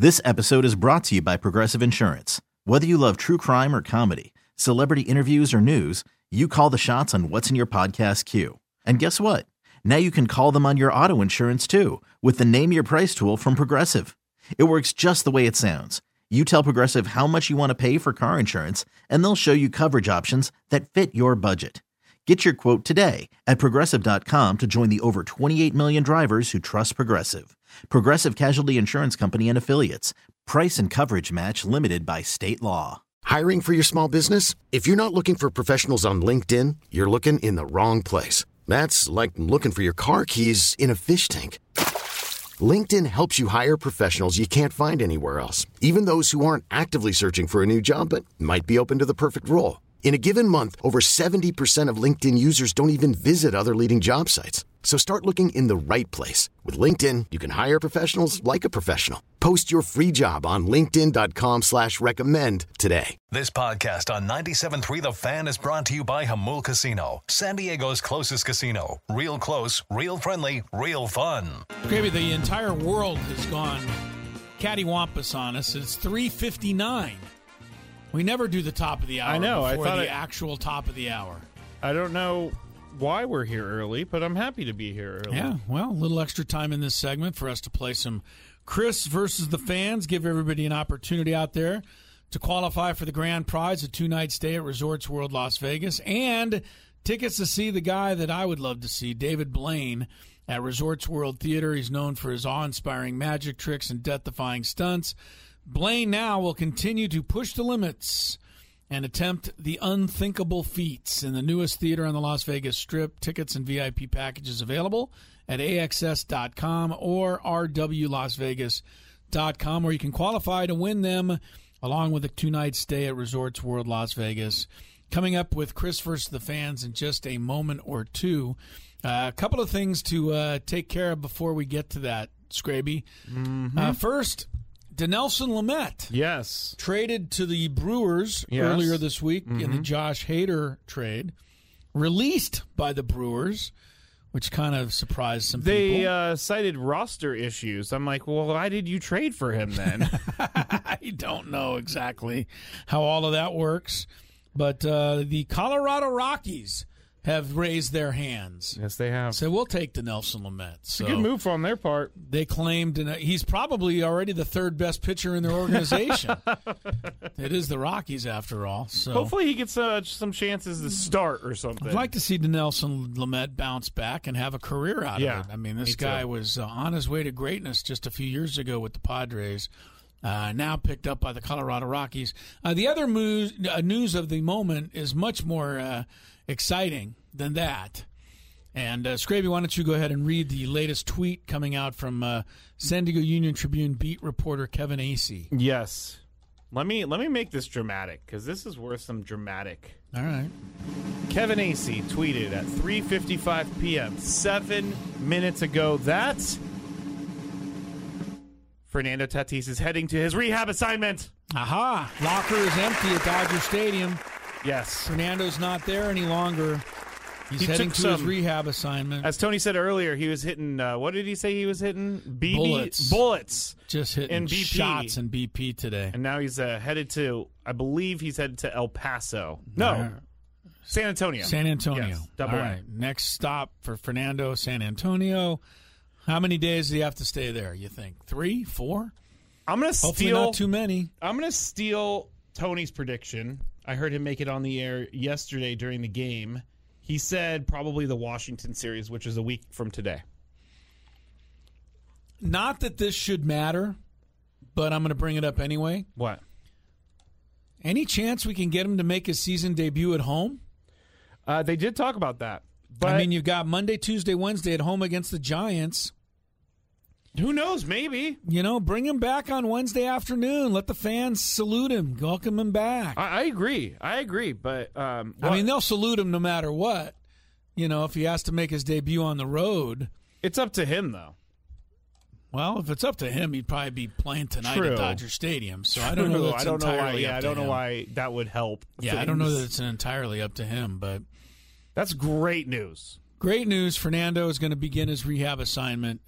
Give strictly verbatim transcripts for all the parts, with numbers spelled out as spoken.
This episode is brought to you by Progressive Insurance. Whether you love true crime or comedy, celebrity interviews or news, you call the shots on what's in your podcast queue. And guess what? Now you can call them on your auto insurance too with the Name Your Price tool from Progressive. It works just the way it sounds. You tell Progressive how much you want to pay for car insurance, and they'll show you coverage options that fit your budget. Get your quote today at Progressive dot com to join the over twenty-eight million drivers who trust Progressive. Progressive Casualty Insurance Company and Affiliates. Price and coverage match limited by state law. Hiring for your small business? If you're not looking for professionals on LinkedIn, you're looking in the wrong place. That's like looking for your car keys in a fish tank. LinkedIn helps you hire professionals you can't find anywhere else, even those who aren't actively searching for a new job but might be open to the perfect role. In a given month, over seventy percent of LinkedIn users don't even visit other leading job sites. So start looking in the right place. With LinkedIn, you can hire professionals like a professional. Post your free job on linkedin dot com slash recommend today. This podcast on ninety-seven point three The Fan is brought to you by Jamul Casino, San Diego's closest casino. Real close, real friendly, real fun. Maybe the entire world has gone cattywampus on us. It's three fifty-nine. We never do the top of the hour I know, before I thought the it, actual top of the hour. I don't know why we're here early, but I'm happy to be here early. Yeah, well, a little extra time in this segment for us to play some Chris versus the Fans, give everybody an opportunity out there to qualify for the grand prize, a two-night stay at Resorts World Las Vegas, and tickets to see the guy that I would love to see, David Blaine, at Resorts World Theater. He's known for his awe-inspiring magic tricks and death-defying stunts. Blaine now will continue to push the limits and attempt the unthinkable feats in the newest theater on the Las Vegas Strip. Tickets and V I P packages available at A X S dot com or R W Las Vegas dot com, where you can qualify to win them along with a two-night stay at Resorts World Las Vegas. Coming up with Chris versus the Fans in just a moment or two. Uh, a couple of things to uh, take care of before we get to that, Scraby. Mm-hmm. Uh, first, Dinelson Lamet. Yes. Traded to the Brewers yes. earlier this week mm-hmm. in the Josh Hader trade. Released by the Brewers, which kind of surprised some they, people. They uh, cited roster issues. I'm like, well, why did you trade for him then? I don't know exactly how all of that works. But uh, the Colorado Rockies have raised their hands. Yes, they have. So we'll take Dinelson Lamet. It's so a good move on their part. They claimed he's probably already the third best pitcher in their organization. It is the Rockies, after all. So hopefully he gets uh, some chances to start or something. I'd like to see Dinelson Lamet bounce back and have a career out yeah, of it. I mean, this me guy too. was uh, on his way to greatness just a few years ago with the Padres. Uh, now picked up by the Colorado Rockies. Uh, the other news, uh, news of the moment is much more uh, exciting than that. And, uh, Scraby, why don't you go ahead and read the latest tweet coming out from uh, San Diego Union Tribune beat reporter Kevin Acee. Yes. Let me let me make this dramatic, because this is worth some dramatic. All right. Kevin Acee tweeted at three fifty-five p.m., seven minutes ago, that Fernando Tatis is heading to his rehab assignment. Aha. Locker is empty at Dodger Stadium. Yes. Fernando's not there any longer. He's he heading took to some, his rehab assignment. As Tony said earlier, he was hitting, uh, what did he say he was hitting? B B? Bullets. Bullets. Just hitting in B P. shots in B P today. And now he's uh, headed to, I believe he's headed to El Paso. No. Right. San Antonio. San Antonio. Yes, double All A. right. Next stop for Fernando, San Antonio. How many days do you have to stay there, you think? Three? Four? I'm going to steal. Hopefully not too many. I'm going to steal Tony's prediction. I heard him make it on the air yesterday during the game. He said probably the Washington series, which is a week from today. Not that this should matter, but I'm going to bring it up anyway. What? Any chance we can get him to make his season debut at home? Uh, they did talk about that. But I mean, you've got Monday, Tuesday, Wednesday at home against the Giants. Who knows? Maybe. You know, bring him back on Wednesday afternoon. Let the fans salute him. Welcome him back. I, I agree. I agree. But um, I mean, they'll salute him no matter what. You know, if he has to make his debut on the road. It's up to him, though. Well, if it's up to him, he'd probably be playing tonight True. at Dodger Stadium. So I don't know. That's I don't know why. entirely Yeah, up I to don't know him. why that would help. Yeah, things. I don't know that it's entirely up to him, but that's great news. Great news. Fernando is going to begin his rehab assignment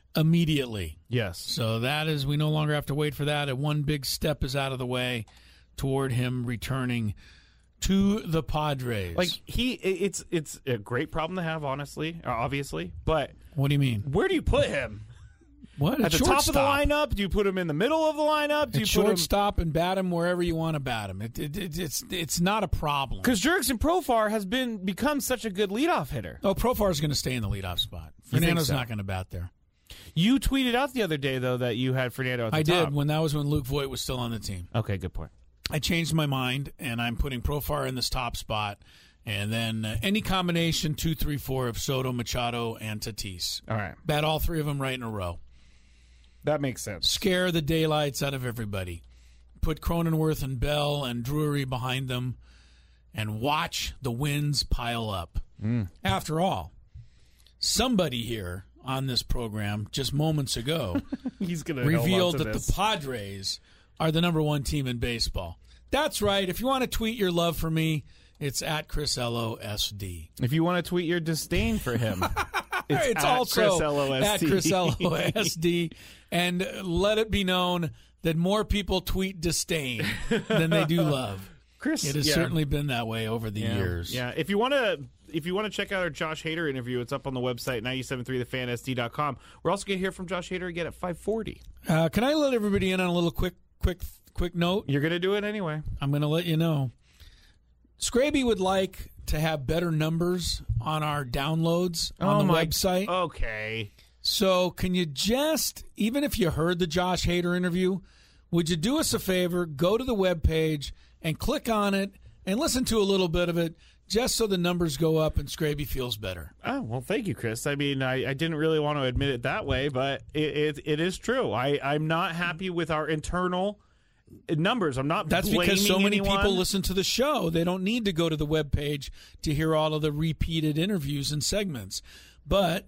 immediately. Yes. So that is, we no longer have to wait for that. And one big step is out of the way toward him returning to the Padres. Like, he, it's it's a great problem to have, honestly, obviously. But what do you mean? Where do you put him? What? At the top of the lineup? Do you put him in the middle of the lineup? Do you At put him shortstop and bat him wherever you want to bat him. It, it, it, it's it's not a problem. Because Jurickson Profar has been become such a good leadoff hitter. Oh, Profar is going to stay in the leadoff spot. You think Fernando's so? not going to bat there. You tweeted out the other day, though, that you had Fernando at the I top. did when that was when Luke Voigt was still on the team. Okay, good point. I changed my mind, and I'm putting Profar in this top spot, and then uh, any combination two, three, four of Soto, Machado, and Tatis. All right. Bet all three of them right in a row. That makes sense. Scare the daylights out of everybody. Put Cronenworth and Bell and Drury behind them, and watch the wins pile up. Mm. After all, somebody here on this program just moments ago He's gonna revealed hold on to that this. the Padres are the number one team in baseball. That's right. If you want to tweet your love for me, it's at Chris L O S D. If you want to tweet your disdain for him, it's, It's at also Chris L O S D. at Chris L O S D. And let it be known that more people tweet disdain than they do love. Chris, It has yeah. certainly been that way over the yeah. years. Yeah. If you want to, if you want to check out our Josh Hader interview, it's up on the website nine seven three the fan S D dot com. We're also going to hear from Josh Hader again at five forty. Uh, can I let everybody in on a little quick, quick, quick note? You're going to do it anyway. I'm going to let you know. Scraby would like to have better numbers on our downloads on oh the my, website. Okay. So can you just, even if you heard the Josh Hader interview, would you do us a favor, go to the webpage and click on it and listen to a little bit of it just so the numbers go up and Scraby feels better. Oh, well, thank you, Chris. I mean, I, I didn't really want to admit it that way, but it it, it is true. I, I'm not happy with our internal numbers. I'm not That's blaming because so many anyone. people listen to the show. They don't need to go to the webpage to hear all of the repeated interviews and segments. But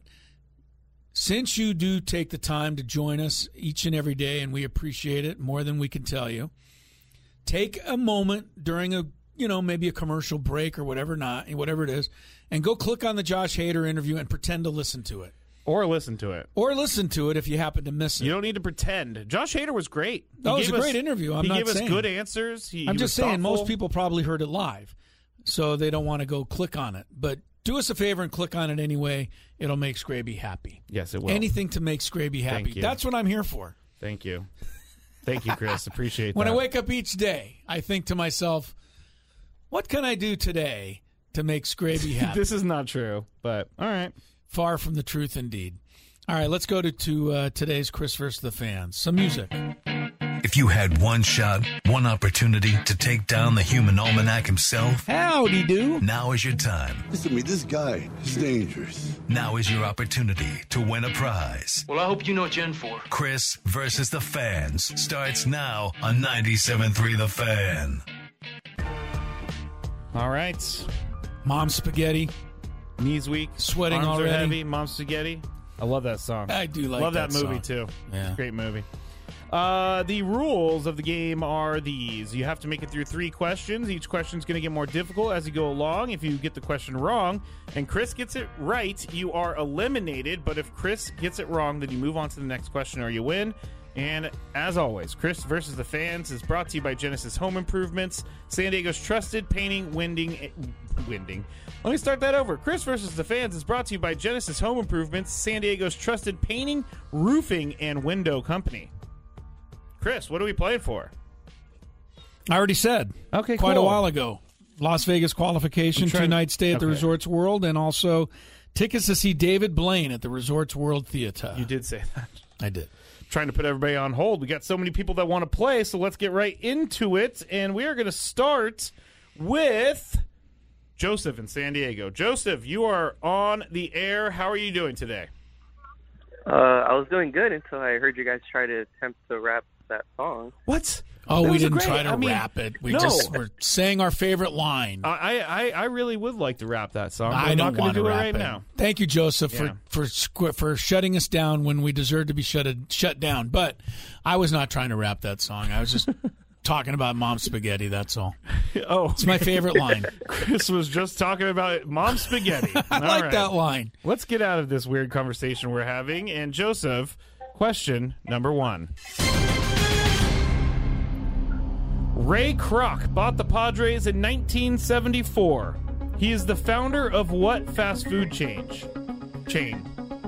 since you do take the time to join us each and every day, and we appreciate it more than we can tell you, take a moment during a, you know, maybe a commercial break or whatever not, whatever it is, and go click on the Josh Hader interview and pretend to listen to it. Or listen to it. Or listen to it if you happen to miss it. You don't need to pretend. Josh Hader was great. He That was gave a us- great interview. I'm he not gave saying. us good answers. He, I'm he just was saying thoughtful. most people probably heard it live, so they don't want to go click on it. But do us a favor and click on it anyway. It'll make Scraby happy. Yes, it will. Anything to make Scraby happy. Thank you. That's what I'm here for. Thank you. Thank you, Chris. Appreciate When that. I wake up each day, I think to myself, what can I do today to make Scraby happy? This is not true, but all right. Far from the truth indeed. All right, let's go to, to uh, today's Chris versus the Fans. Some music. If you had one shot, one opportunity to take down the human almanac himself, Howdy do. now is your time. Listen to me, this guy is dangerous. Now is your opportunity to win a prize. Well, I hope you know what you're in for. Chris versus the Fans starts now on ninety-seven point three The Fan. All right. Mom spaghetti. Knees weak. Sweating Arms already. are heavy. Mom spaghetti. I love that song. I do like love that, that movie, song. too. Yeah. It's a great movie. Uh, the rules of the game are these. You have to make it through three questions. Each question is going to get more difficult as you go along. If you get the question wrong and Chris gets it right, you are eliminated. But if Chris gets it wrong, then you move on to the next question or you win. And as always, Chris versus the Fans is brought to you by Genesis Home Improvements, San Diego's trusted painting, winding, winding. Let me start that over. Chris versus the Fans is brought to you by Genesis Home Improvements, San Diego's trusted painting, roofing, and window company. Chris, what are we playing for? I already said. Okay, Quite cool. a while ago. Las Vegas qualification, I'm trying- two-night stay at the okay. Resorts World, and also tickets to see David Blaine at the Resorts World Theater. You did say that. I did. Trying to put everybody on hold. We got so many people that want to play, so let's get right into it. And we are going to start with Joseph in San Diego. Joseph, you are on the air. How are you doing today? Uh, I was doing good until I heard you guys try to attempt to rap that song. What? Oh, That we was a didn't great- try to I mean, rap it. We no. just were saying our favorite line. I, I, I really would like to rap that song. But I I'm don't not going want to do to it rap right it. now. Thank you, Joseph, Yeah. for for squ- for shutting us down when we deserved to be shut shut down. But I was not trying to rap that song. I was just talking about mom spaghetti, that's all. Oh, it's my favorite line. Chris was just talking about mom spaghetti. I All like right. that line. Let's get out of this weird conversation we're having. And Joseph, question number one. Ray Kroc bought the Padres in nineteen seventy-four. He is the founder of what fast food chain? Chain.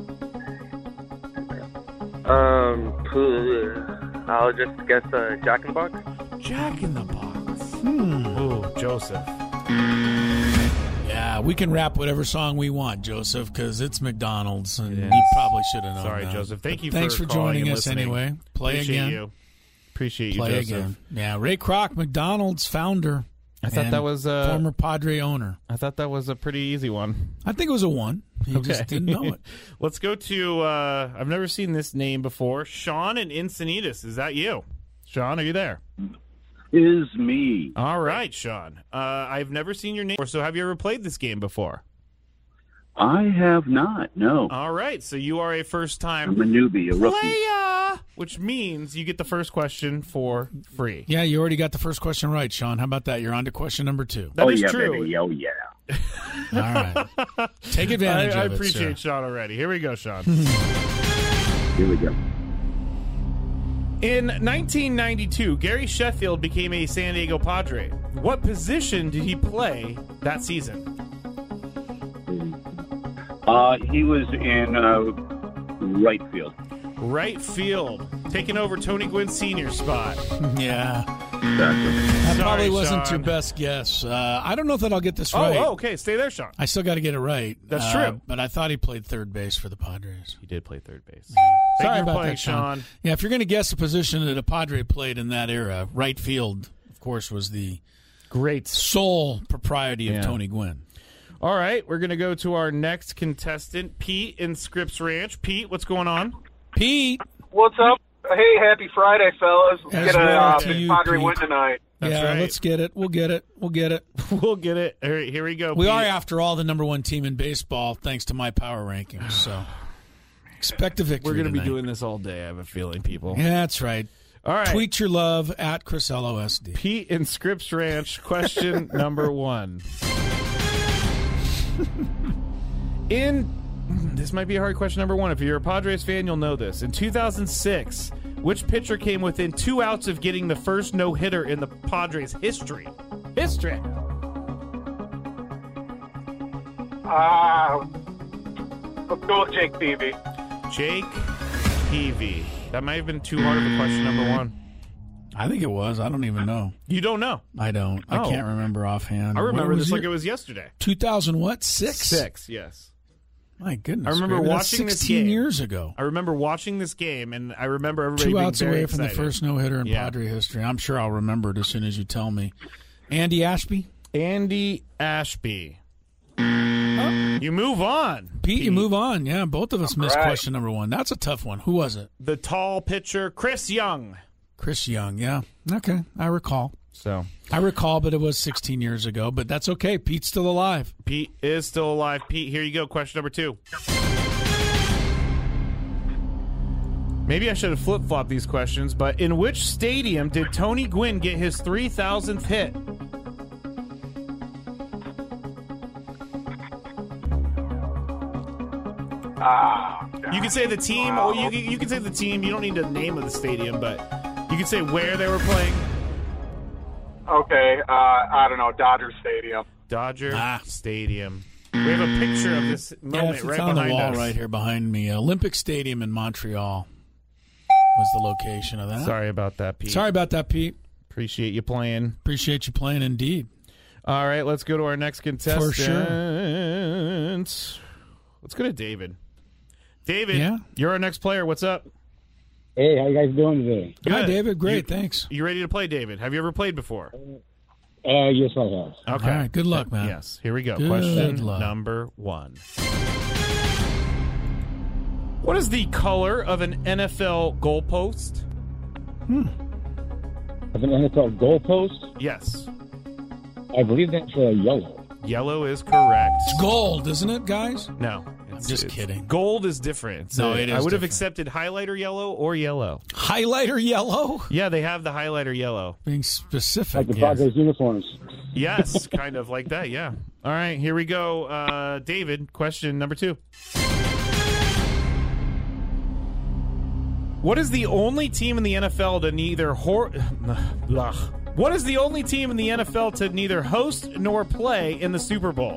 Um, I'll just guess uh, Jack in the Box. Jack in the Box. Hmm. Ooh, Joseph. Yeah, we can rap whatever song we want, Joseph, because it's McDonald's, and It you is. probably should have known Sorry, that. Joseph. Thank you But thanks for for calling joining and us listening. anyway. Play Appreciate again. you. Appreciate you, Play Joseph. again. Yeah, Ray Kroc, McDonald's founder. I thought and that was uh, former Padre owner. I thought that was a pretty easy one. I think it was a one. He just didn't know it. Let's go to, uh, I've never seen this name before. Sean in Encinitas. Is that you? Sean, are you there? Is me. All right, Sean. Uh, I've never seen your name before, so have you ever played this game before? I have not, no. All right, so you are a first-time I'm a newbie, a rookie. player, which means you get the first question for free. Yeah, you already got the first question right, Sean. How about that? You're on to question number two. That oh, is yeah, true. baby. Oh, yeah. All right. Take advantage I, I of it, appreciate sir. Sean already. Here we go, Sean. Here we go. In nineteen ninety-two, Gary Sheffield became a San Diego Padre. What position did he play that season? Uh, he was in uh, right field. Right field, taking over Tony Gwynn Senior's spot. Yeah. Exactly. That Sorry, probably wasn't Sean. your best guess. Uh, I don't know that I'll get this Oh, right. oh, okay. Stay there, Sean. I still got to get it right. That's Uh, true. But I thought he played third base for the Padres. He did play third base. Sorry Thank you for about playing, that, Sean. Sean. Yeah, if you're going to guess a position that a Padre played in that era, right field, of course, was the Great. sole propriety of Yeah. Tony Gwynn. All right, we're going to go to our next contestant, Pete in Scripps Ranch. Pete, what's going on? Pete. What's up? Hey, happy Friday, fellas. Let's As get a well uh, to you, Padre Pete. win tonight. That's yeah, right. let's get it. We'll get it. We'll get it. We'll get it. Here, here we go, We Pete. are, after all, the number one team in baseball, thanks to my power rankings. So expect a victory We're going to be tonight. doing this all day, I have a feeling, people. Yeah, that's right. All right. Tweet your love at Chris L O S D. Pete in Scripps Ranch, question number one. In this might be a hard question number one. If you're a Padres fan, you'll know this. In two thousand six, which pitcher came within two outs of getting the first no-hitter in the Padres' history? History. Uh, let's go with Jake Peavy. Jake Peavy. That might have been too hard of a question number one. I think it was. I don't even know. You don't know. I don't. I Oh. can't remember offhand. I remember When this was like your- it was yesterday. two thousand what? Six? Six, yes. My goodness. I remember Gravy, that's watching this sixteen game. years ago. I remember watching this game, and I remember everybody Two being outs very away from the excited. first no-hitter in Yeah. Padre history. I'm sure I'll remember it as soon as you tell me. Andy Ashby? Andy Ashby. You move on. Pete, you move on. Yeah, both of us missed right. question number one. That's a tough one. Who was it? The tall pitcher, Chris Young. Chris Young, yeah. Okay, I recall. So I recall, but it was sixteen years ago. But that's okay. Pete's still alive. Pete is still alive. Pete, here you go. Question number two. Maybe I should have flip-flopped these questions, but in which stadium did Tony Gwynn get his three thousandth hit? Ah, You can say the team, or you, you can say the team. You don't need the name of the stadium, but you can say where they were playing. okay. Uh, I don't know. Dodger Stadium. Dodger Ah. Stadium. We have a picture of this Yeah, moment it's right on the behind wall us. right here behind me. Olympic Stadium in Montreal was the location of that. Sorry about that, Pete. Sorry about that, Pete. Appreciate you playing. Appreciate you playing indeed. All right, let's go to our next contestant. For sure. Let's go to David. David, Yeah? you're our next player. What's up? Hey, how you guys doing today? Hi, Good. David. Great. You- Thanks. You ready to play, David? Have you ever played before? Uh, yes, I have. Okay. All right, good luck, man. Yes. Here we go. Good Question luck. number one. What is the color of an N F L goalpost? Of an N F L goalpost, Yes. I believe that's uh, yellow. Yellow is correct. It's gold, isn't it, guys? No, it's Just it's- kidding. Gold is different. No, So it is I would have different. accepted highlighter yellow or yellow. Highlighter yellow? Yeah, they have the highlighter yellow. Being specific. Like the yes. Padres uniforms. Yes, kind of like that, yeah. All right, here we go. Uh, David, question number two. What is the only team in the N F L to neither hor- Blah. What is the only team in the N F L to neither host nor play in the Super Bowl?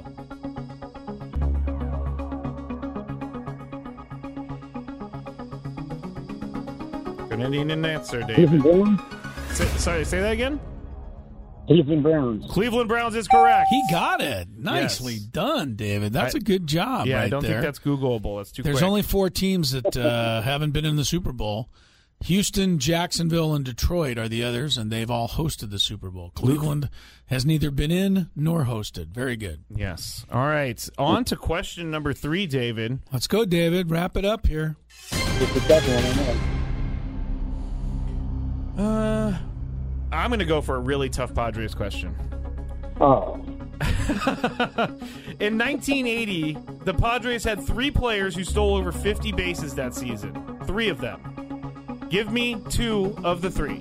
Gonna need an answer, David. Cleveland Browns? Say, sorry, say that again? Cleveland Browns. Cleveland Browns is correct. He got it. Nicely Yes. done, David. That's I- a good job Yeah, right I don't there. think that's Googleable. That's too There's quick. only four teams that uh, haven't been in the Super Bowl. Houston, Jacksonville, and Detroit are the others, and they've all hosted the Super Bowl. Cleveland has neither been in nor hosted. Very good. Yes. All right. On to question number three, David. Let's go, David. Wrap it up here. It's a tough one, I know. Uh, I'm going to go for a really tough Padres question. Oh. In nineteen eighty, the Padres had three players who stole over fifty bases that season. Three of them. Give me two of the three.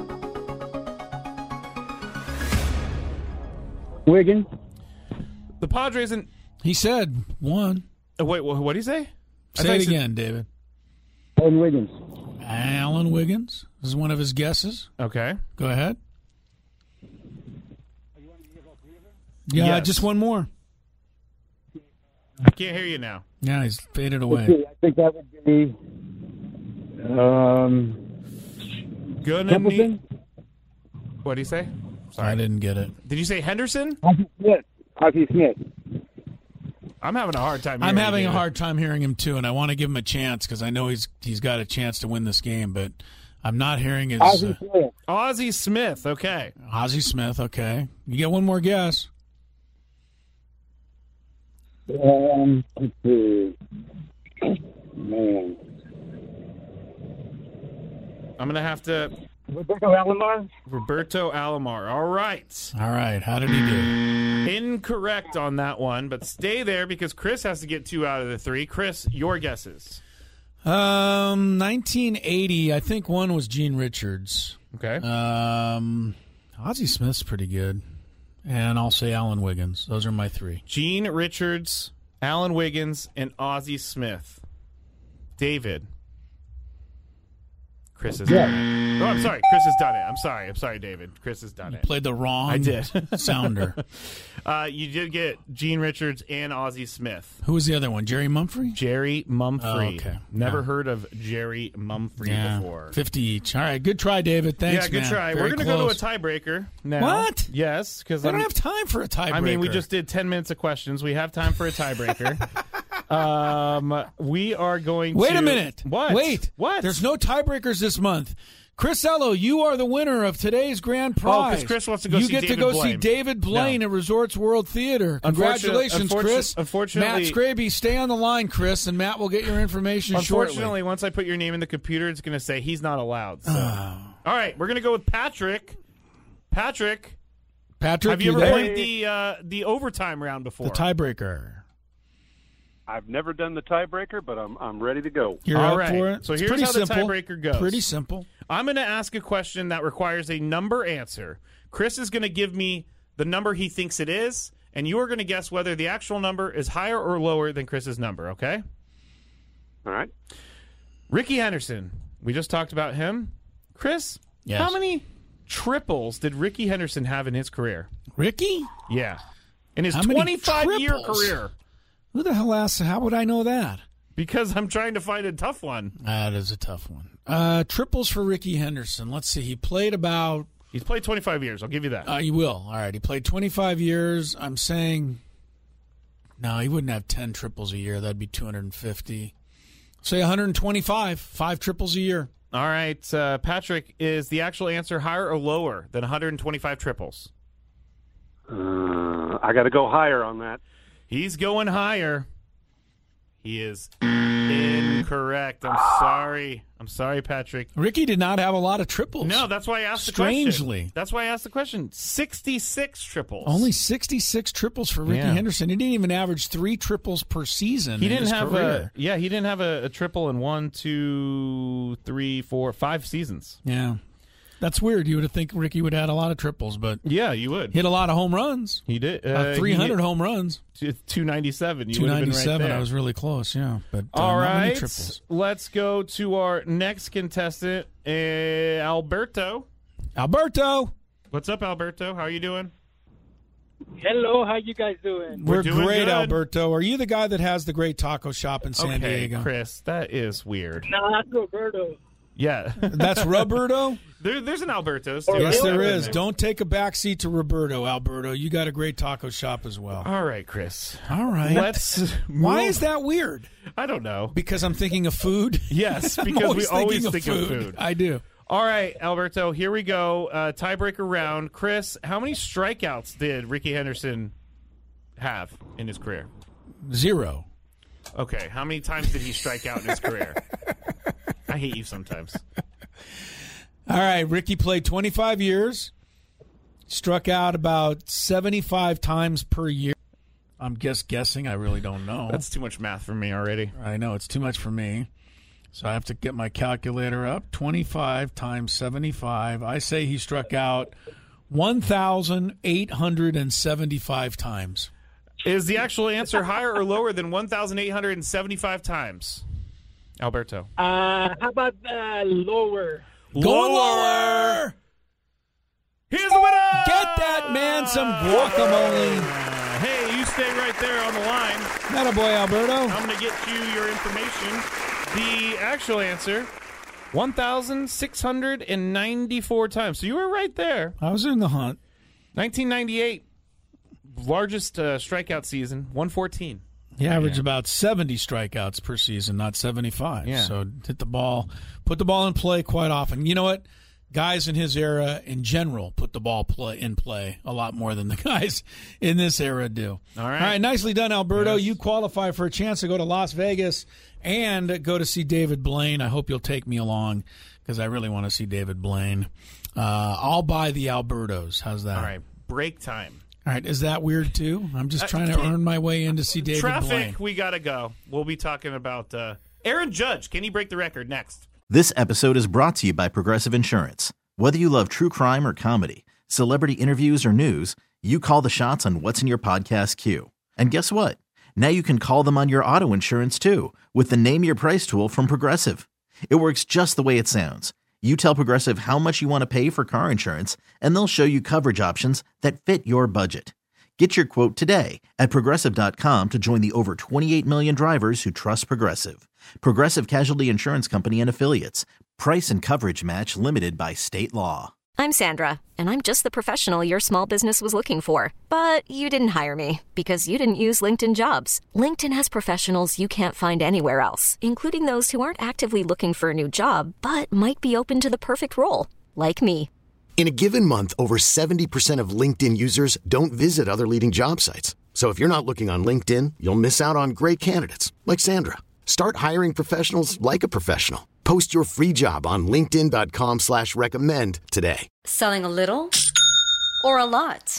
Wiggins. The Padres and He said one. uh, wait, what did he say? I Say thought it he said- again, David. Alan Wiggins. Alan Wiggins is one of his guesses. Okay. Go ahead. Yeah, Yes. just one more. I can't hear you now. Yeah, he's faded Let's away. see, I think that would be um, Gonna Templeton. need. What did he say? I didn't get it. Did you say Henderson? Ozzie Smith. Ozzie Smith. I'm having a hard time. I'm hearing you, having a David. hard time hearing him too, and I want to give him a chance because I know he's he's got a chance to win this game, but I'm not hearing his Ozzie uh, Smith. Ozzie Smith. Okay. Ozzie Smith. Okay, you get one more guess. Um, let's see. Man. I'm gonna have to. Roberto Alomar? Roberto Alomar. All right. All right, how did he do? Incorrect on that one, but stay there because Chris has to get two out of the three. Chris, your guesses. Um, nineteen eighty. I think one was Gene Richards. Okay. Um, Ozzie Smith's pretty good, and I'll say Alan Wiggins. Those are my three. Gene Richards, Alan Wiggins, and Ozzie Smith. David. Chris has Yeah. Oh, I'm sorry. Chris has done it. I'm sorry. I'm sorry, David. Chris has done it. Played the wrong. I did. sounder. Uh, you did get Gene Richards and Ozzie Smith. Who was the other one? Jerry Mumphrey. Jerry Mumphrey. Oh, okay. Never Yeah. heard of Jerry Mumphrey Yeah, before. fifty each. All right, good try, David. Thanks, yeah, good man. try. Very We're going to go close. to a tiebreaker now. What? Yes, because I don't have time for a tiebreaker. I mean, we just did ten minutes of questions. We have time for a tiebreaker. um, we are going Wait to... a minute. What? Wait. What? There's no tiebreakers this month. Chris Ello, you are the winner of today's grand Oh, prize. 'cause Chris wants to go you see get to David go see Blaine. David Blaine No. at Resorts World Theater. Unfortunate- Congratulations, unfortunate- Chris. unfortunately- Matt Scraby, stay on the line, Chris, and Matt will get your information Unfortunately, shortly. once I put your name in the computer, it's going to say he's not allowed. So. All right, we're going to go with Patrick. Patrick, Patrick, have you ever there? played the uh, the overtime round before? The tiebreaker. I've never done the tiebreaker, but I'm I'm ready to go. You're All up right. for it? So It's here's pretty how the simple. tiebreaker goes. Pretty simple. I'm going to ask a question that requires a number answer. Chris is going to give me the number he thinks it is, and you are going to guess whether the actual number is higher or lower than Chris's number, okay? All right. Ricky Henderson. We just talked about him. Chris, Yes. how many triples did Ricky Henderson have in his career? Ricky? Yeah. In his How many twenty-five-year triples? career. Who the hell asked? How would I know that? Because I'm trying to find a tough one. That is a tough one. Uh, triples for Ricky Henderson. Let's see. He played about. He's played twenty-five years. I'll give you that. Uh, he will. All right. He played twenty-five years. I'm saying. No, he wouldn't have ten triples a year. That'd be two hundred fifty. Say one hundred twenty-five. Five triples a year. All right. Uh, Patrick, is the actual answer higher or lower than one hundred twenty-five triples? Uh, I got to go higher on that. He's going higher. He is incorrect. I'm sorry. I'm sorry, Patrick. Ricky did not have a lot of triples. No, that's why I asked Strangely. the question. That's why I asked the question. sixty-six triples. Only sixty-six triples for Ricky Yeah. Henderson. He didn't even average three triples per season. He in didn't his have career. a yeah. He didn't have a, a triple in one, two, three, four, five seasons. Yeah. That's weird. You would have think Ricky would have had a lot of triples, but Yeah, you would. hit a lot of home runs. He did. Uh, Uh, three hundred home runs. two ninety-seven. You two would have been right ninety-seven. there. I was really close, yeah. But uh, All not many right, triples. let's go to our next contestant, uh, Alberto. Alberto. What's up, Alberto? How are you doing? Hello, how you guys doing? We're, We're doing great, good. Alberto. Are you the guy that has the great taco shop in San okay, Diego? Chris, that is weird. No, that's Roberto. Yeah, That's Roberto? there, there's an Alberto's. Oh, too. Yes, there really? is. Don't take a backseat to Roberto, Alberto. You got a great taco shop as well. All right, Chris. All right. Let's. Why move- is that weird? I don't know. Because I'm thinking of food? Yes, I'm because we always thinking think of food. I do. All right, Alberto. Here we go. Uh, tiebreaker round. Chris, how many strikeouts did Ricky Henderson have in his career? Zero. Okay, how many times did he strike out in his career? I hate you sometimes. All right, Ricky played twenty-five years, struck out about seventy-five times per year. I'm just guessing. I really don't know. That's too much math for me already. I know. It's too much for me. So I have to get my calculator up. twenty-five times seventy-five. I say he struck out one thousand eight hundred seventy-five times. Is the actual answer higher or lower than one thousand eight hundred seventy-five times? Alberto. Uh, how about uh, lower? Go lower! Here's the winner! Get that man some guacamole. Uh, hey, you stay right there on the line. Not a boy, Alberto. I'm going to get you your information. The actual answer, one thousand six hundred ninety-four times. So you were right there. I was in the hunt. nineteen ninety-eight, largest uh, strikeout season, one fourteen. He averaged about seventy strikeouts per season, not seventy-five. Yeah. So hit the ball, put the ball in play quite often. You know what? Guys in his era in general put the ball play in play a lot more than the guys in this era do. All right. All right, nicely done, Alberto. Yes. You qualify for a chance to go to Las Vegas and go to see David Blaine. I hope you'll take me along because I really want to see David Blaine. Uh, I'll buy the Albertos. How's that? All right, break time. All right, is that weird too? I'm just Uh, trying to can- earn my way in to see David Traffic, Blaine. we got to go. We'll be talking about uh, Aaron Judge. Can he break the record next? This episode is brought to you by Progressive Insurance. Whether you love true crime or comedy, celebrity interviews or news, you call the shots on what's in your podcast queue. And guess what? Now you can call them on your auto insurance too with the Name Your Price tool from Progressive. It works just the way it sounds. You tell Progressive how much you want to pay for car insurance, and they'll show you coverage options that fit your budget. Get your quote today at Progressive dot com to join the over twenty-eight million drivers who trust Progressive. Progressive Casualty Insurance Company and Affiliates. Price and coverage match limited by state law. I'm Sandra, and I'm just the professional your small business was looking for. But you didn't hire me because you didn't use LinkedIn Jobs. LinkedIn has professionals you can't find anywhere else, including those who aren't actively looking for a new job, but might be open to the perfect role, like me. In a given month, over seventy percent of LinkedIn users don't visit other leading job sites. So if you're not looking on LinkedIn, you'll miss out on great candidates like Sandra. Start hiring professionals like a professional. Post your free job on linkedin dot com slash recommend today. Selling a little or a lot?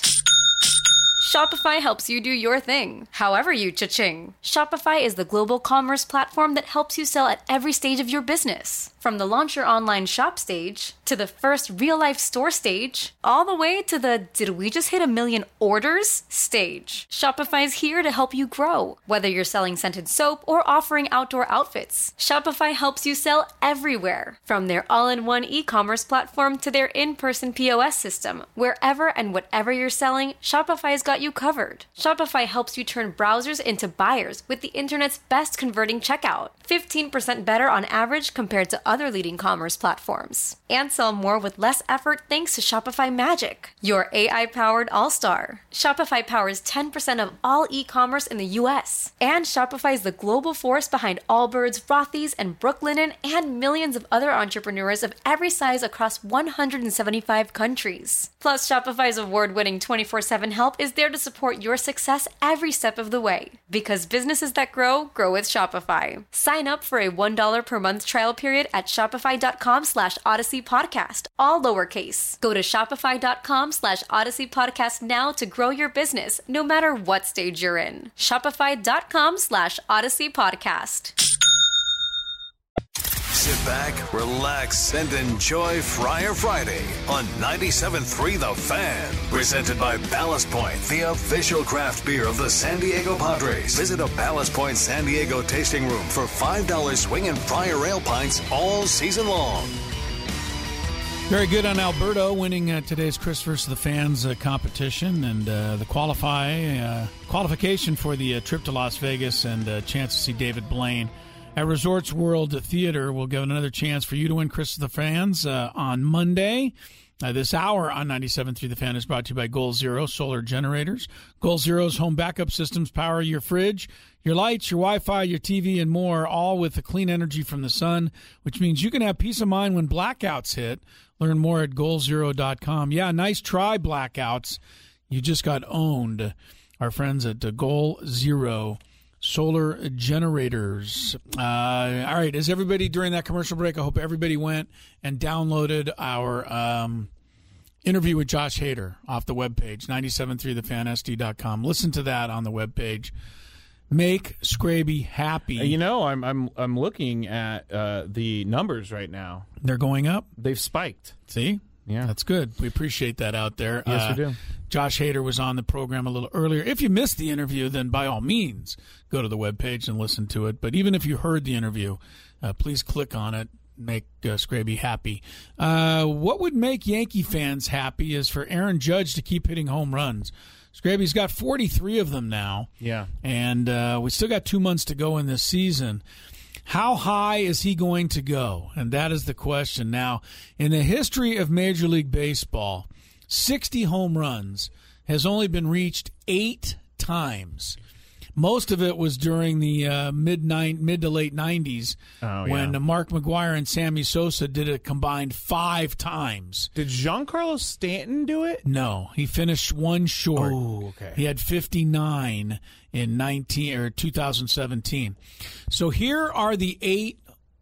Shopify helps you do your thing, however you cha-ching. Shopify is the global commerce platform that helps you sell at every stage of your business. From the launch your online shop stage, to the first real-life store stage, all the way to the did we just hit a million orders stage. Shopify's here to help you grow. Whether you're selling scented soap or offering outdoor outfits, Shopify helps you sell everywhere. From their all-in-one e-commerce platform to their in-person P O S system, wherever and whatever you're selling, Shopify's got you covered. Shopify helps you turn browsers into buyers with the internet's best converting checkout. fifteen percent better on average compared to other leading commerce platforms. And sell more with less effort thanks to Shopify Magic, your A I-powered all-star. Shopify powers ten percent of all e-commerce in the U S. And Shopify is the global force behind Allbirds, Rothy's, and Brooklinen, and millions of other entrepreneurs of every size across one hundred seventy-five countries. Plus, Shopify's award-winning twenty-four seven help is there there to support your success every step of the way. Because businesses that grow, grow with Shopify. Sign up for a one dollar per month trial period at shopify.com slash Odyssey Podcast, all lowercase. Go to shopify.com slash Odyssey Podcast now to grow your business, no matter what stage you're in. Shopify.com slash Odyssey Podcast. Sit back, relax, and enjoy Friar Friday on ninety-seven point three The Fan. Presented by Ballast Point, the official craft beer of the San Diego Padres. Visit a Ballast Point San Diego tasting room for five dollars swing and Friar Ale pints all season long. Very good on Alberto winning uh, today's Chris versus the Fans uh, competition and uh, the qualify uh, qualification for the uh, trip to Las Vegas and a chance to see David Blaine at Resorts World Theater. We'll give another chance for you to win Chris the Fans uh, on Monday. Uh, this hour on ninety-seven point three The Fan is brought to you by Goal Zero Solar Generators. Goal Zero's home backup systems power your fridge, your lights, your Wi-Fi, your T V, and more, all with the clean energy from the sun, which means you can have peace of mind when blackouts hit. Learn more at goal zero dot com. Yeah, nice try, blackouts. You just got owned. Our friends at uh, Goal Zero Solar Generators. Uh, all right, is everybody during that commercial break? I hope everybody went and downloaded our um, interview with Josh Hader off the webpage, ninety-seven point three the fan s d dot com. Listen to that on the webpage. Make Scraby happy. You know, I'm I'm I'm looking at uh, the numbers right now. They're going up. They've spiked. See? Yeah. That's good. We appreciate that out there. Yes, uh, we do. Josh Hader was on the program a little earlier. If you missed the interview, then by all means, go to the webpage and listen to it. But even if you heard the interview, uh, please click on it. Make uh, Scraby happy. Uh, what would make Yankee fans happy is for Aaron Judge to keep hitting home runs. Scraby's got forty-three of them now. Yeah. And uh, we still got two months to go in this season. How high is he going to go? And that is the question. Now, in the history of Major League Baseball, sixty home runs has only been reached eight times. Most of it was during the uh, mid nine, mid to late nineties oh, when yeah. Mark McGwire and Sammy Sosa did it combined five times. Did Giancarlo Stanton do it? No, he finished one short. Oh, okay. He had fifty-nine in nineteen or two thousand seventeen. So here are the eight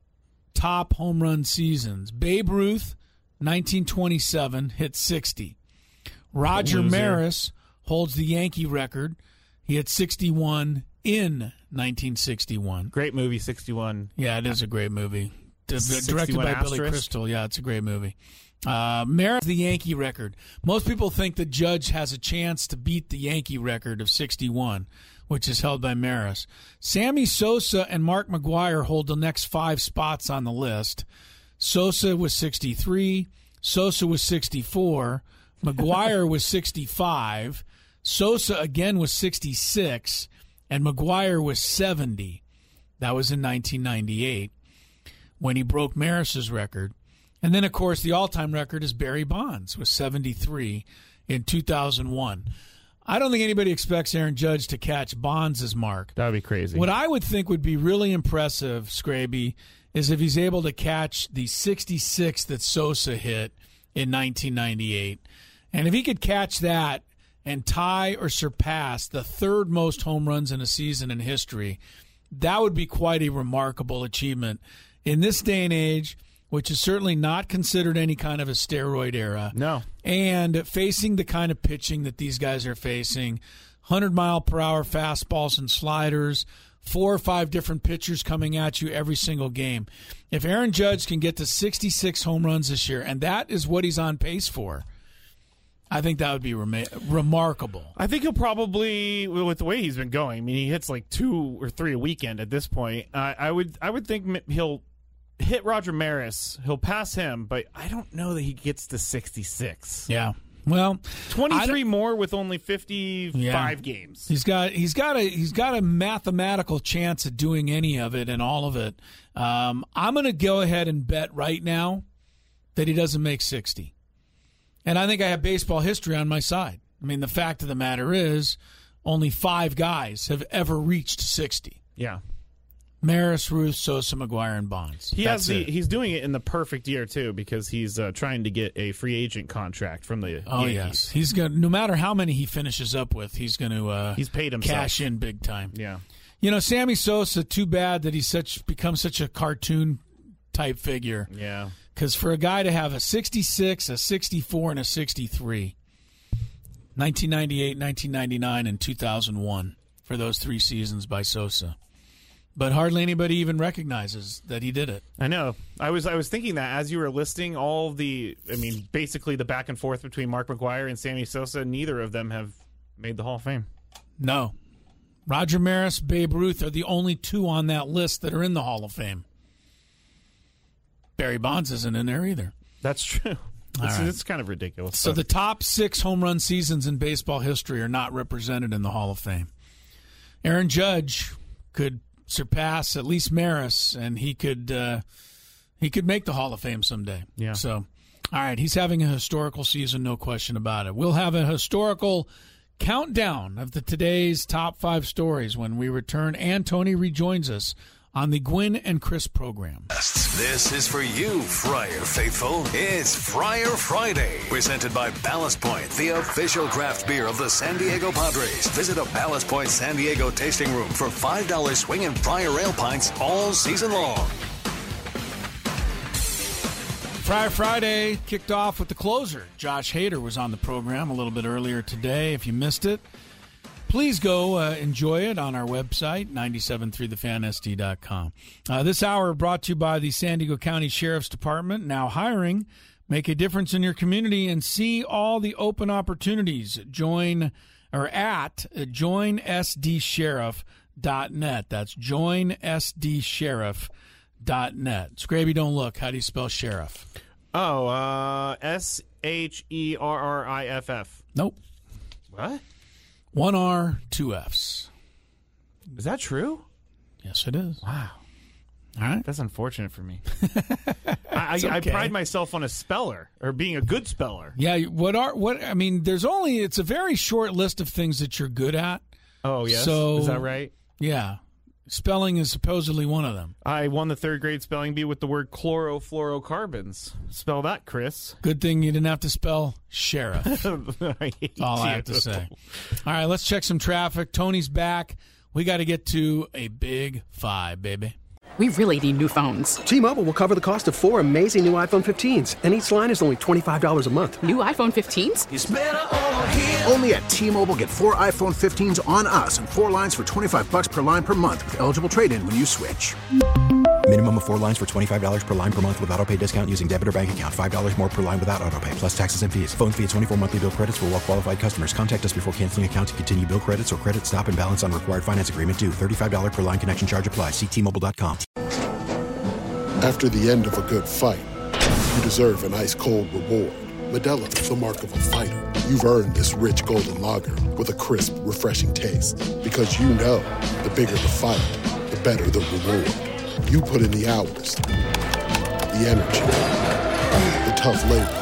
top home run seasons. Babe Ruth, nineteen twenty-seven, hit sixty. Roger Loser. Maris holds the Yankee record. He had sixty-one in nineteen sixty-one. Great movie, sixty-one. Yeah, it is a great movie. D- directed sixty-one by asterisk. Billy Crystal. Yeah, it's a great movie. Uh, Maris, the Yankee record. Most people think the Judge has a chance to beat the Yankee record of sixty-one, which is held by Maris. Sammy Sosa and Mark McGwire hold the next five spots on the list. Sosa was sixty-three. Sosa was sixty-four. McGwire was sixty-five. Sosa again was sixty-six, and McGwire was seventy. That was in nineteen ninety-eight when he broke Maris's record. And then, of course, the all-time record is Barry Bonds with seventy-three in two thousand one. I don't think anybody expects Aaron Judge to catch Bonds' mark. That would be crazy. What I would think would be really impressive, Scraby, is if he's able to catch the sixty-six that Sosa hit in nineteen ninety-eight. And if he could catch that and tie or surpass the third most home runs in a season in history, that would be quite a remarkable achievement. In this day and age, which is certainly not considered any kind of a steroid era. No. And facing the kind of pitching that these guys are facing, one hundred mile per hour fastballs and sliders, four or five different pitchers coming at you every single game. If Aaron Judge can get to sixty-six home runs this year, and that is what he's on pace for, I think that would be rem- remarkable. I think he'll probably, with the way he's been going, I mean, he hits like two or three a weekend at this point. Uh, I would I would think he'll hit Roger Maris. He'll pass him, but I don't know that he gets to sixty-six. Yeah. Well, twenty-three more with only fifty-five yeah. games. He's got he's got a he's got a mathematical chance at doing any of it and all of it. Um, I'm going to go ahead and bet right now that he doesn't make sixty. And I think I have baseball history on my side. I mean, the fact of the matter is only five guys have ever reached sixty. Yeah. Maris, Ruth, Sosa, McGuire, and Bonds. He That's has the. it. He's doing it in the perfect year too, because he's uh, trying to get a free agent contract from the. Oh Yankees. yes, he's going. No matter how many he finishes up with, he's going to. Uh, he's paid himself. Cash in big time. Yeah. You know, Sammy Sosa. Too bad that he's such become such a cartoon type figure. Yeah. Because for a guy to have a sixty-six, a sixty-four, and a sixty-three, nineteen ninety-eight, nineteen ninety-nine, and two thousand one for those three seasons by Sosa. But hardly anybody even recognizes that he did it. I know. I was I was thinking that as you were listing all the, I mean, basically the back and forth between Mark McGwire and Sammy Sosa, neither of them have made the Hall of Fame. No. Roger Maris, Babe Ruth are the only two on that list that are in the Hall of Fame. Barry Bonds isn't in there either. That's true. It's, right. it's kind of ridiculous. So but. the top six home run seasons in baseball history are not represented in the Hall of Fame. Aaron Judge could surpass at least Maris, and he could uh, he could make the Hall of Fame someday. Yeah. So, all right, he's having a historical season, no question about it. We'll have a historical countdown of the today's top five stories when we return, and Tony rejoins us on the Gwynn and Chris program. This is for you, Friar faithful. It's Friar Friday, presented by Ballast Point, the official craft beer of the San Diego Padres. Visit a Ballast Point San Diego tasting room for five dollars swing and Friar ale pints all season long. Friar Friday kicked off with the closer. Josh Hader was on the program a little bit earlier today. If you missed it, please go uh, enjoy it on our website, nine seven three the fan s d dot com. Uh, this hour brought to you by the San Diego County Sheriff's Department, now hiring. Make a difference in your community and see all the open opportunities. Join or at join s d sheriff dot net. That's join s d sheriff dot net. Scraby, don't look. How do you spell sheriff? Oh, uh, S H E R R I F F. Nope. What? One R, two Fs. Is that true? Yes, it is. Wow. All right. That's unfortunate for me. I, okay. I, I pride myself on a speller, or being a good speller. Yeah, what are what I mean, there's only it's a very short list of things that you're good at. Oh, yes. So, is that right? Yeah. Spelling is supposedly one of them. I won the third grade spelling bee with the word chlorofluorocarbons. Spell that, Chris. Good thing you didn't have to spell sheriff. I hate All you. I have to say. All right, let's check some traffic. Tony's back. We got to get to a big five, baby. We really need new phones. T-Mobile will cover the cost of four amazing new iPhone fifteens, and each line is only twenty-five dollars a month. New iPhone fifteens? It's better over here. Only at T-Mobile, get four iPhone fifteens on us and four lines for twenty-five bucks per line per month with eligible trade-in when you switch. Minimum of four lines for twenty-five dollars per line per month with autopay discount using debit or bank account. five dollars more per line without autopay, plus taxes and fees. Phone fee at twenty-four monthly bill credits for well-qualified customers. Contact us before canceling account to continue bill credits or credit stop and balance on required finance agreement due. thirty-five dollars per line connection charge applies. See T Mobile dot com. After the end of a good fight, you deserve an ice-cold reward. Modelo is the mark of a fighter. You've earned this rich golden lager with a crisp, refreshing taste. Because you know, the bigger the fight, the better the reward. You put in the hours, the energy, the tough labor.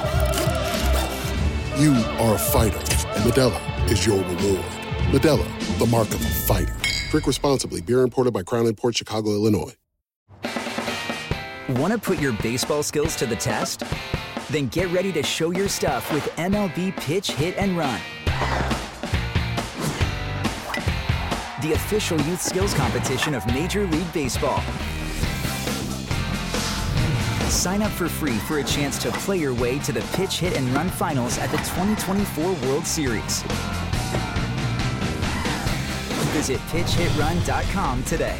You are a fighter, and Modelo is your reward. Modelo, the mark of a fighter. Drink responsibly. Beer imported by Crown Imports, Chicago, Illinois. Want to put your baseball skills to the test? Then get ready to show your stuff with M L B Pitch, Hit, and Run. The official youth skills competition of Major League Baseball. Sign up for free for a chance to play your way to the Pitch, Hit, and Run finals at the twenty twenty-four World Series. Visit pitch hit run dot com today.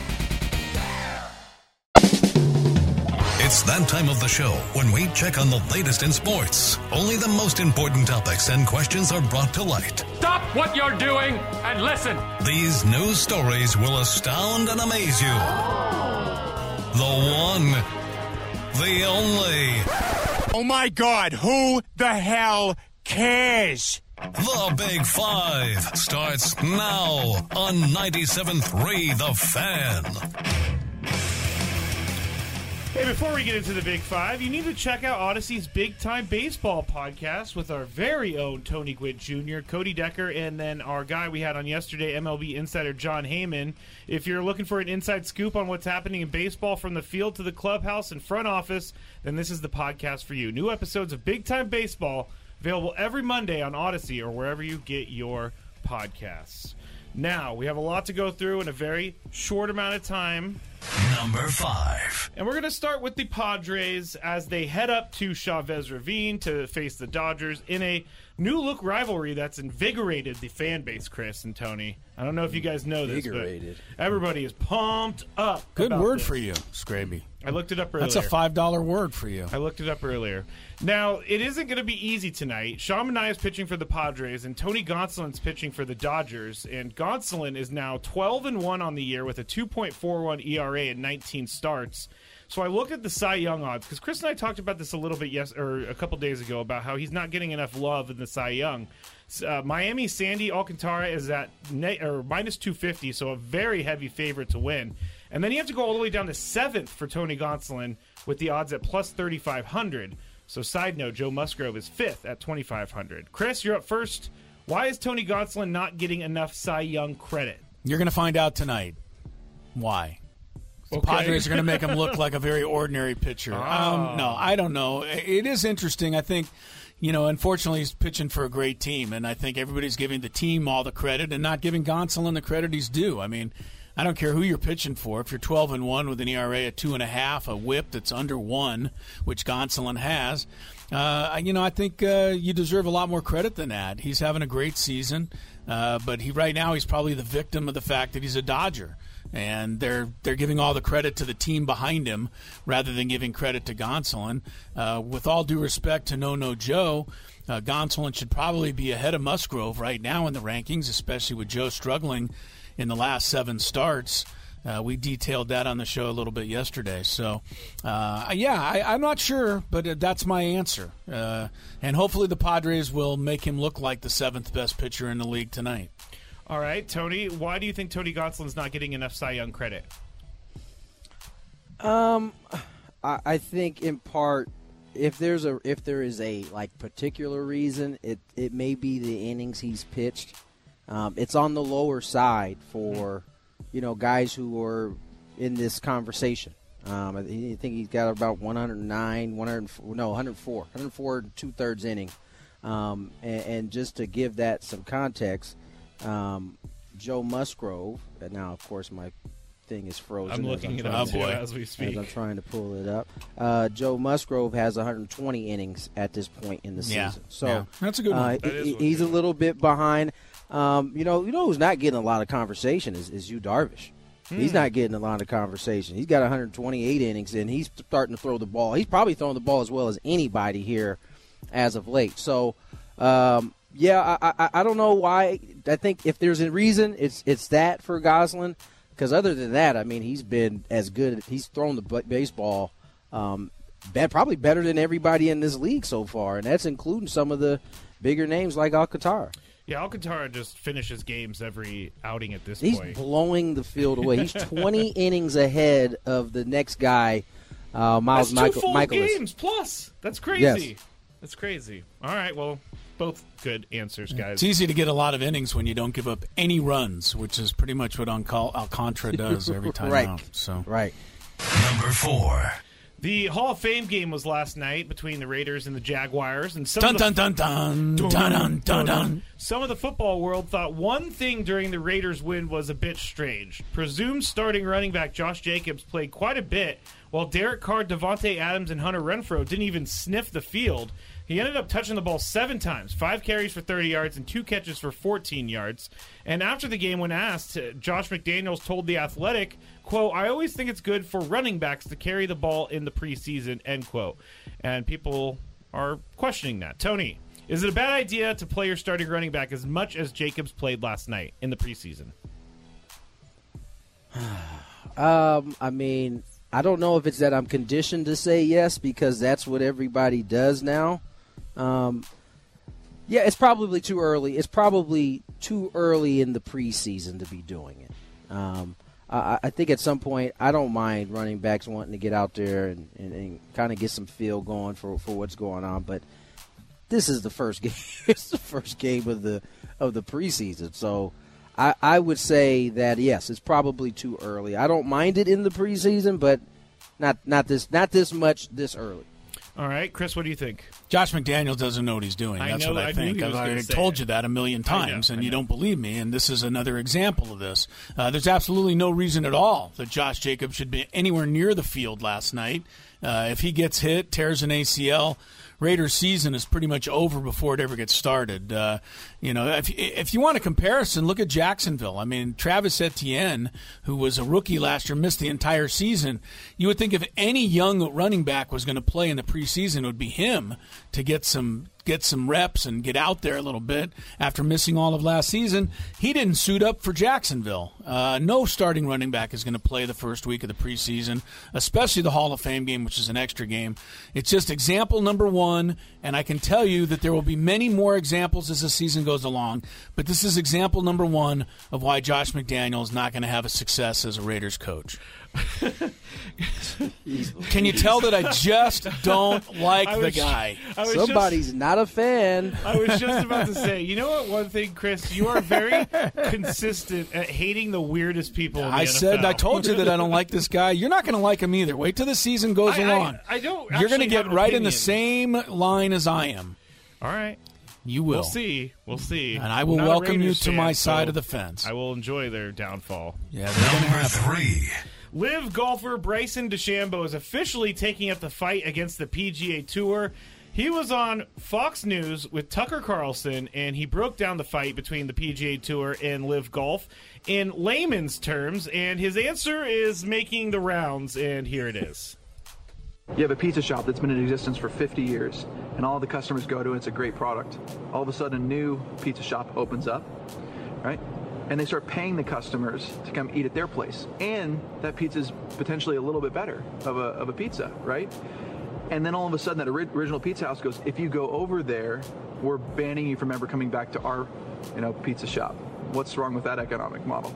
It's that time of the show when we check on the latest in sports. Only the most important topics and questions are brought to light. Stop what you're doing and listen. These news stories will astound and amaze you. The one, the only. Oh my God, who the hell cares? The Big Five starts now on ninety-seven point three The Fan. Hey, before we get into the Big Five, you need to check out Odyssey's Big Time Baseball podcast with our very own Tony Gwynn Junior, Cody Decker, and then our guy we had on yesterday, M L B insider John Heyman. If you're looking for an inside scoop on what's happening in baseball from the field to the clubhouse and front office, then this is the podcast for you. New episodes of Big Time Baseball available every Monday on Odyssey or wherever you get your podcasts. Now, we have a lot to go through in a very short amount of time. Number five. And we're going to start with the Padres as they head up to Chavez Ravine to face the Dodgers in a new-look rivalry that's invigorated the fan base, Chris and Tony. I don't know if you guys know this, Invigorated. but everybody is pumped up. Good about word this. for you, Scraby. I looked it up earlier. That's a five dollar word for you. I looked it up earlier. Now, it isn't going to be easy tonight. Sean Manaea is pitching for the Padres, and Tony Gonsolin's pitching for the Dodgers. And Gonsolin is now twelve and one on the year with a two point four one E R A and nineteen starts. So I looked at the Cy Young odds, because Chris and I talked about this a little bit yes, or a couple days ago about how he's not getting enough love in the Cy Young. Uh, Miami Sandy Alcantara is at net, or minus two fifty, so a very heavy favorite to win. And then you have to go all the way down to seventh for Tony Gonsolin with the odds at plus thirty-five hundred. So side note, Joe Musgrove is fifth at twenty-five hundred. Chris, you're up first. Why is Tony Gonsolin not getting enough Cy Young credit? You're going to find out tonight. Why? The Okay. Padres are going to make him look like a very ordinary pitcher. Oh. Um, no, I don't know. It is interesting. I think, you know, unfortunately he's pitching for a great team, and I think everybody's giving the team all the credit and not giving Gonsolin the credit he's due. I mean, I don't care who you're pitching for. If you're twelve and one with an E R A at two and a half, a whip that's under one, which Gonsolin has, uh, you know, I think uh, you deserve a lot more credit than that. He's having a great season, uh, but he right now he's probably the victim of the fact that he's a Dodger. And they're they're giving all the credit to the team behind him rather than giving credit to Gonsolin. Uh, with all due respect to No No Joe, uh, Gonsolin should probably be ahead of Musgrove right now in the rankings, especially with Joe struggling in the last seven starts. Uh, we detailed that on the show a little bit yesterday. So, uh, yeah, I, I'm not sure, but uh, that's my answer. Uh, and hopefully the Padres will make him look like the seventh best pitcher in the league tonight. All right, Tony, why do you think Tony Gonsolin's not getting enough Cy Young credit? Um, I, I think in part, if there's a if there is a like particular reason, it it may be the innings he's pitched. Um, it's on the lower side for, you know, guys who are in this conversation. Um, I think he's got about one oh nine, one hundred, no, one oh four, one oh four and two-thirds inning. Um, and, and just to give that some context, um, Joe Musgrove, and now, of course, my thing is frozen. I'm looking it I'm up, too, as we speak. As I'm trying to pull it up. Uh, Joe Musgrove has one hundred twenty innings at this point in the Yeah. season. So Yeah. That's a good one. uh, That is he- one he's good a little bit behind. Um, you know, you know who's not getting a lot of conversation is, is Yu Darvish. He's Hmm. not getting a lot of conversation. He's got one hundred twenty-eight innings, and he's starting to throw the ball. He's probably throwing the ball as well as anybody here as of late. So, um, yeah, I, I, I don't know why. I think if there's a reason, it's it's that for Gonsolin. Because other than that, I mean, he's been as good. He's thrown the b- baseball um, be- probably better than everybody in this league so far, and that's including some of the bigger names like Alcantara. Yeah, Alcantara just finishes games every outing at this He's point. blowing the field away. He's twenty innings ahead of the next guy, uh, Miles That's two Michael, full Michaelis. games plus. That's crazy. Yes. That's crazy. All right, well, both good answers, guys. It's easy to get a lot of innings when you don't give up any runs, which is pretty much what Alcal- Alcantara does every time Right. out. So Right. Number four. The Hall of Fame game was last night between the Raiders and the Jaguars, and some Dun, of the dun, dun, dun, dun, dun, dun, dun. Some of the football world thought one thing during the Raiders' win was a bit strange. Presumed starting running back Josh Jacobs played quite a bit, while Derek Carr, Devontae Adams, and Hunter Renfrow didn't even sniff the field. He ended up touching the ball seven times, five carries for thirty yards and two catches for fourteen yards. And after the game, when asked, Josh McDaniels told The Athletic, quote, "I always think it's good for running backs to carry the ball in the preseason," end quote. And people are questioning that. Tony, is it a bad idea to play your starting running back as much as Jacobs played last night in the preseason? Um, I mean, I don't know if it's that I'm conditioned to say yes because that's what everybody does now. Um, yeah, it's probably too early. It's probably too early in the preseason to be doing it. Um, I, I think at some point I don't mind running backs wanting to get out there and, and, and kind of get some feel going for, for what's going on. But this is the first game. It's the first game of the of the preseason. So I, I would say that, yes, it's probably too early. I don't mind it in the preseason, but not not this not this much this early. All right, Chris, what do you think? Josh McDaniels doesn't know what he's doing. I That's know, what I, I think. knew he was I've gonna already say told it. you that a million I know, times, and I you know. don't believe me, and this is another example of this. Uh, there's absolutely no reason at all that Josh Jacobs should be anywhere near the field last night. Uh, if he gets hit, tears an A C L, Raiders' season is pretty much over before it ever gets started. Uh, you know, if if you want a comparison, look at Jacksonville. I mean, Travis Etienne, who was a rookie last year, missed the entire season. You would think if any young running back was going to play in the preseason, it would be him to get some get some reps and get out there a little bit after missing all of last season. He didn't suit up for Jacksonville. Uh, no starting running back is going to play the first week of the preseason, especially the Hall of Fame game, which is an extra game. It's just example number one, and I can tell you that there will be many more examples as the season goes along, but this is example number one of why Josh McDaniels is not going to have a success as a Raiders coach. Can you tell that I just don't like I the was- guy? I was Somebody's just- not a fan. I was just about to say, you know what? One thing, Chris, you are very consistent at hating the weirdest people. In the I said, N F L. I told you that I don't like this guy. You're not going to like him either. Wait till the season goes I- I- along. I don't You're going to actually get have an right in the opinion. same line as I am. All right. You will. We'll see. We'll see. And I will I'm not a welcome you Raiders to fan, my side so of the fence. I will enjoy their downfall. Yeah, they're gonna Number have- three. Live golfer Bryson DeChambeau is officially taking up the fight against the P G A Tour. He was on Fox News with Tucker Carlson, and he broke down the fight between the P G A Tour and Live Golf in layman's terms, and his answer is making the rounds, and here it is. You have a pizza shop that's been in existence for fifty years, and all the customers go to it. It's a great product. All of a sudden, a new pizza shop opens up, right? And they start paying the customers to come eat at their place. And that pizza's potentially a little bit better of a, of a pizza, right? And then all of a sudden, that ori- original pizza house goes, if you go over there, we're banning you from ever coming back to our, you know, pizza shop. What's wrong with that economic model?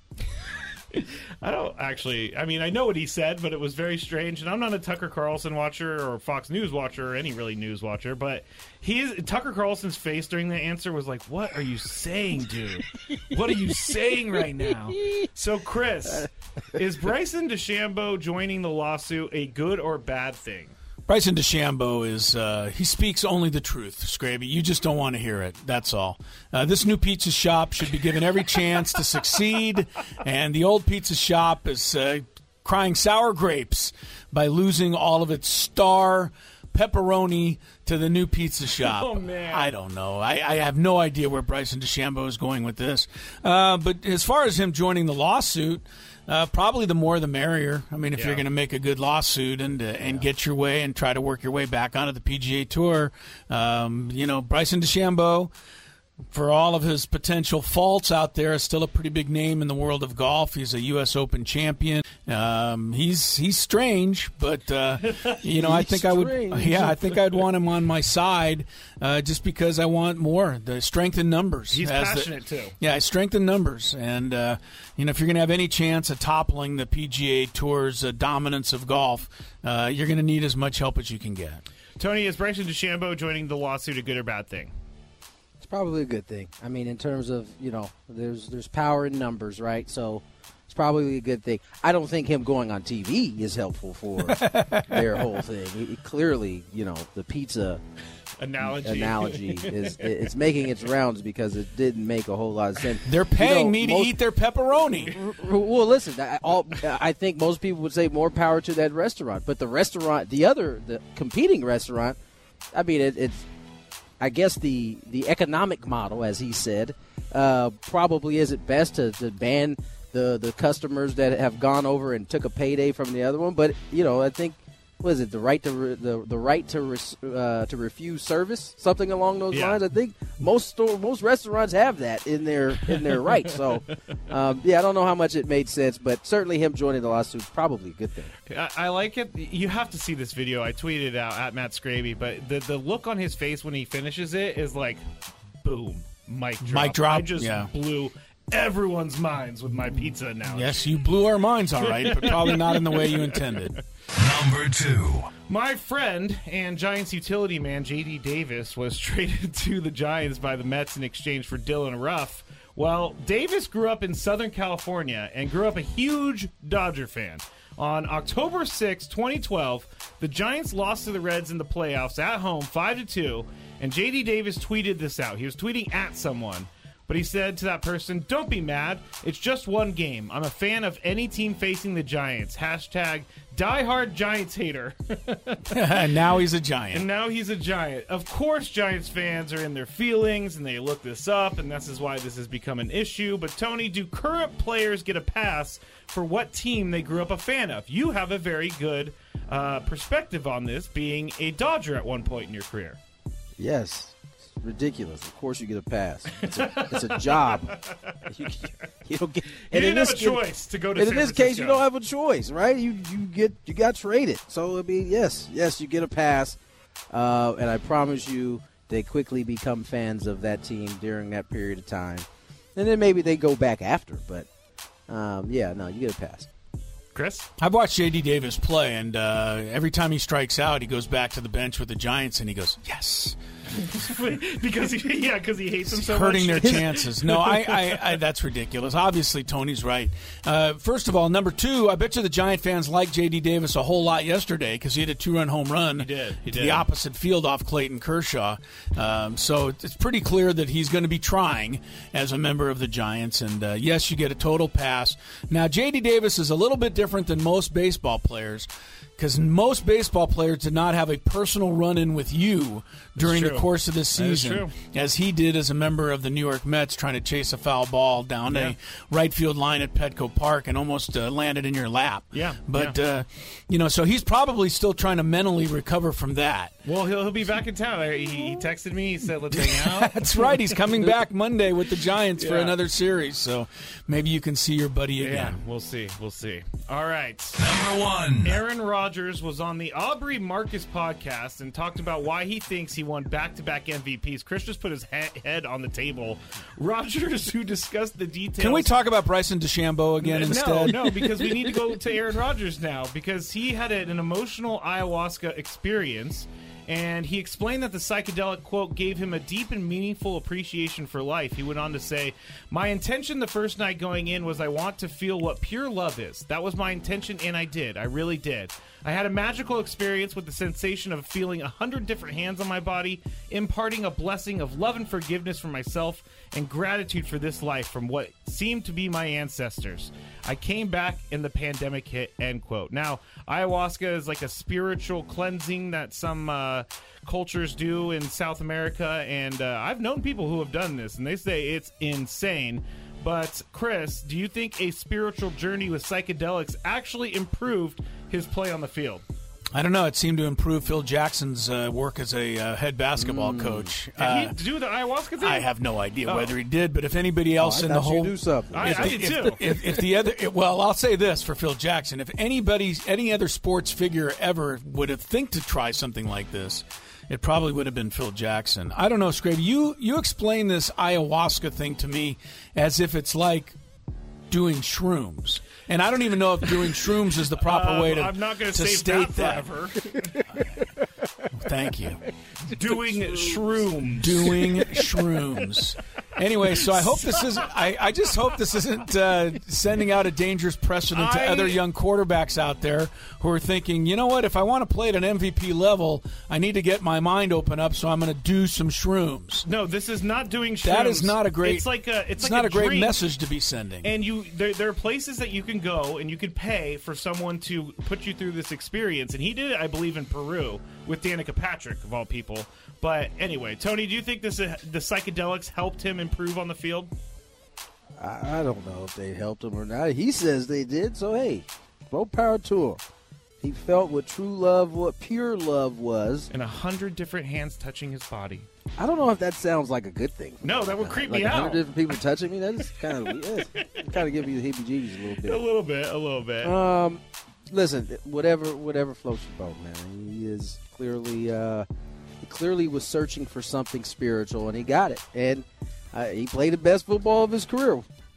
I don't actually, I mean, I know what he said, but it was very strange. And I'm not a Tucker Carlson watcher or Fox News watcher or any really news watcher, but he is, Tucker Carlson's face during the answer was like, what are you saying, dude? What are you saying right now? So, Chris, is Bryson DeChambeau joining the lawsuit a good or bad thing? Bryson DeChambeau is, uh, he speaks only the truth, Scraby. You just don't want to hear it. That's all. Uh, this new pizza shop should be given every chance to succeed, and the old pizza shop is uh, crying sour grapes by losing all of its star pepperoni to the new pizza shop. Oh, man. I don't know. I, I have no idea where Bryson DeChambeau is going with this. Uh, but as far as him joining the lawsuit, Uh, probably the more the merrier. I mean, if Yeah. you're going to make a good lawsuit and uh, and get your way and try to work your way back onto the P G A Tour, um, you know, Bryson DeChambeau, for all of his potential faults out there, is still a pretty big name in the world of golf. He's a U S Open champion. Um, he's he's strange, but uh, you know, I He's think I would. strange. Yeah, I think I'd want him on my side, uh, just because I want more the strength in numbers. He's as the- passionate, too. Yeah, strength in numbers, and uh, you know, if you're going to have any chance of toppling the P G A Tour's uh, dominance of golf, uh, you're going to need as much help as you can get. Tony, is Bryson DeChambeau joining the lawsuit a good or bad thing? It's probably a good thing. I mean, in terms of, you know, there's there's power in numbers, right? So it's probably a good thing. I don't think him going on T V is helpful for their whole thing. He- he clearly, you know, the pizza Analogy. analogy is it's making its rounds because it didn't make a whole lot of sense. They're paying You know, me to most- eat their pepperoni. Well, listen, I, all, I think most people would say more power to that restaurant, but the restaurant, the other, the competing restaurant, I mean, it, it's, I guess the the economic model, as he said, uh, probably isn't best to, to ban the the customers that have gone over and took a payday from the other one. But you know, I think what is it the right to re, the the right to res, uh, to refuse service, something along those Yeah. lines. I think most store most restaurants have that in their in their right. So um, yeah, I don't know how much it made sense, but certainly him joining the lawsuit is probably a good thing. I, I like it. You have to see this video. I tweeted it out at Matt Scraby, but the the look on his face when he finishes it is like, boom, mic drop. Mic drop? I just Yeah. blew everyone's minds with my pizza analogy. Yes, you blew our minds all right, but probably not in the way you intended. Number two. My friend and Giants utility man J D Davis was traded to the Giants by the Mets in exchange for Dylan Ruff. Well, Davis grew up in Southern California and grew up a huge Dodger fan. On October sixth, twenty twelve, the Giants lost to the Reds in the playoffs at home five to two, and J D Davis tweeted this out. He was tweeting at someone, but he said to that person, "Don't be mad. It's just one game. I'm a fan of any team facing the Giants. Hashtag diehard Giants hater." And now he's a Giant. And now he's a Giant. Of course, Giants fans are in their feelings, and they look this up, and this is why this has become an issue. But, Tony, do current players get a pass for what team they grew up a fan of? You have a very good uh, perspective on this, being a Dodger at one point in your career. Yes. It's ridiculous. Of course you get a pass. It's a, it's a job. You, you don't get. You and didn't have a case, choice to go to And San in this Francisco. case, you don't have a choice, right? You you get you got traded. So I mean, yes, yes, you get a pass. Uh, and I promise you, they quickly become fans of that team during that period of time, and then maybe they go back after. But um, yeah, no, you get a pass. Chris? I've watched J D Davis play, and uh, every time he strikes out, he goes back to the bench with the Giants, and he goes, yes. because he, yeah, because he hates them so hurting much. their chances. No, I, I, I, that's ridiculous. Obviously, Tony's right. Uh, first of all, number two, I bet you the Giant fans liked J D Davis a whole lot yesterday because he had a two-run home run He did. He to did. the opposite field off Clayton Kershaw. Um, so it's pretty clear that he's going to be trying as a member of the Giants. And, uh, yes, you get a total pass. Now, J D Davis is a little bit different than most baseball players because most baseball players did not have a personal run-in with you during the course of this That is season, true. as he did as a member of the New York Mets trying to chase a foul ball down Yeah. a right field line at Petco Park and almost uh, landed in your lap. Yeah, But, yeah. Uh, you know, so he's probably still trying to mentally recover from that. Well, he'll, he'll be back in town. He, he texted me. He said, let's hang out. That's right. He's coming back Monday with the Giants for Yeah. another series. So maybe you can see your buddy Yeah, again. we'll see. We'll see. All right. Number one. Aaron Rodgers was on the Aubrey Marcus podcast and talked about why he thinks he won back-to-back M V Ps. Chris just put his he- head on the table. Rodgers, who discussed the details. Can we talk about Bryson DeChambeau again no, instead? No, because we need to go to Aaron Rodgers now because he had an emotional ayahuasca experience. And he explained that the psychedelic, quote, gave him a deep and meaningful appreciation for life. He went on to say, "My intention the first night going in was I want to feel what pure love is. That was my intention, and I did. I really did. I had a magical experience with the sensation of feeling a hundred different hands on my body, imparting a blessing of love and forgiveness for myself and gratitude for this life from what seemed to be my ancestors. I came back and the pandemic hit," end quote. Now, ayahuasca is like a spiritual cleansing that some uh, cultures do in South America, and uh, I've known people who have done this, and they say it's insane. But, Chris, do you think a spiritual journey with psychedelics actually improved his play on the field? I don't know. It seemed to improve Phil Jackson's uh, work as a uh, head basketball coach. Did Uh, he do the ayahuasca thing? I have no idea Oh. whether he did, but if anybody else Oh, I in the thought you whole, knew something. I- if I the- did if- too. If, if the other, well, I'll say this for Phil Jackson: if anybody, any other sports figure ever would have think to try something like this, it probably would have been Phil Jackson. I don't know, Scrape. You you explain this ayahuasca thing to me as if it's like doing shrooms. And I don't even know if doing shrooms is the proper Um, way to, I'm not going to to save state that that. forever. Thank you. Doing shrooms. Doing shrooms. Anyway, so I hope this isn't. I, I just hope this isn't uh, sending out a dangerous precedent to I- other young quarterbacks out there who are thinking, you know what? If I want to play at an M V P level, I need to get my mind open up. So I'm going to do some shrooms. No, this is not doing shrooms. That is not a great. It's like a. It's, it's like not a, great drink. message to be sending. And you, there, there are places that you can go and you can pay for someone to put you through this experience. And he did it, I believe, in Peru with Danica Patrick, of all people. But anyway, Tony, do you think this uh, the psychedelics helped him improve on the field? I, I don't know if they helped him or not. He says they did, so hey, more power to him. He felt what true love, what pure love was. And a hundred different hands touching his body. I don't know if that sounds like a good thing. No, that would creep like me a out. hundred different people touching me. That is kind of weird. Kind of give me the heebie-jeebies a little bit. A little bit, a little bit. Um, listen, whatever, whatever floats your boat, man. He is clearly, uh, he clearly was searching for something spiritual, and he got it. And uh, he played the best football of his career.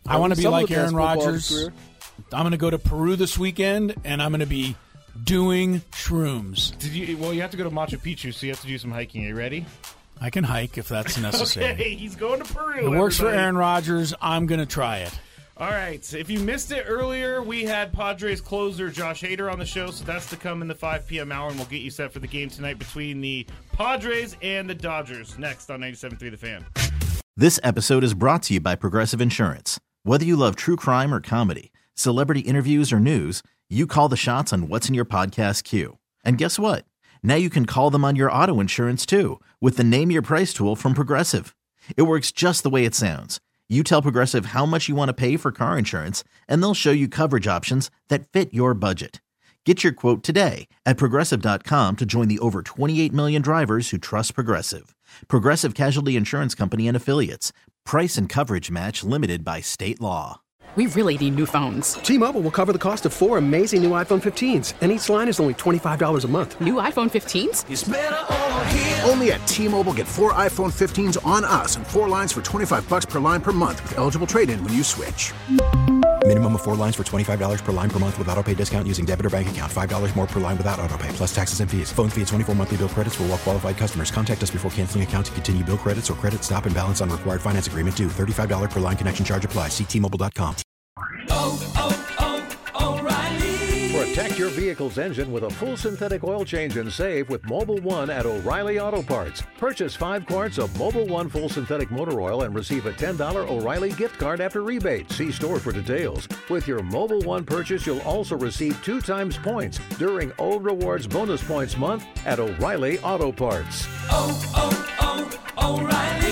I want to be Some like of the best Aaron football of his Rodgers. career. I'm going to go to Peru this weekend, and I'm going to be doing shrooms. Did you? Well, you have to go to Machu Picchu, so you have to do some hiking. Are you ready? I can hike if that's necessary. Okay, he's going to Peru. It works for everybody. Aaron Rodgers. I'm going to try it. All right. If you missed it earlier, we had Padres closer Josh Hader on the show, so that's to come in the five p.m. hour, and we'll get you set for the game tonight between the Padres and the Dodgers. Next on ninety-seven point three The Fan. This episode is brought to you by Progressive Insurance. Whether you love true crime or comedy, celebrity interviews or news, you call the shots on what's in your podcast queue. And guess what? Now you can call them on your auto insurance too with the Name Your Price tool from Progressive. It works just the way it sounds. You tell Progressive how much you want to pay for car insurance, and they'll show you coverage options that fit your budget. Get your quote today at Progressive dot com to join the over twenty-eight million drivers who trust Progressive. Progressive Casualty Insurance Company and Affiliates. Price and coverage match limited by state law. We really need new phones. T-Mobile will cover the cost of four amazing new iPhone fifteens, and each line is only twenty-five dollars a month. New iPhone fifteens? It's better over here. Only at T-Mobile, get four iPhone fifteens on us and four lines for twenty-five bucks per line per month with eligible trade-in when you switch. Minimum of four lines for twenty-five dollars per line per month with autopay discount using debit or bank account. five dollars more per line without autopay, plus taxes and fees. Phone fee at twenty-four monthly bill credits for well-qualified customers. Contact us before canceling account to continue bill credits or credit stop and balance on required finance agreement due. thirty-five dollars per line connection charge applies. See T Mobile dot com. Oh, oh, oh, O'Reilly. Protect your vehicle's engine with a full synthetic oil change and save with Mobile One at O'Reilly Auto Parts. Purchase five quarts of Mobile One full synthetic motor oil and receive a ten dollars O'Reilly gift card after rebate. See store for details. With your Mobile One purchase, you'll also receive two times points during O Rewards Bonus Points Month at O'Reilly Auto Parts. Oh, oh, oh, O'Reilly.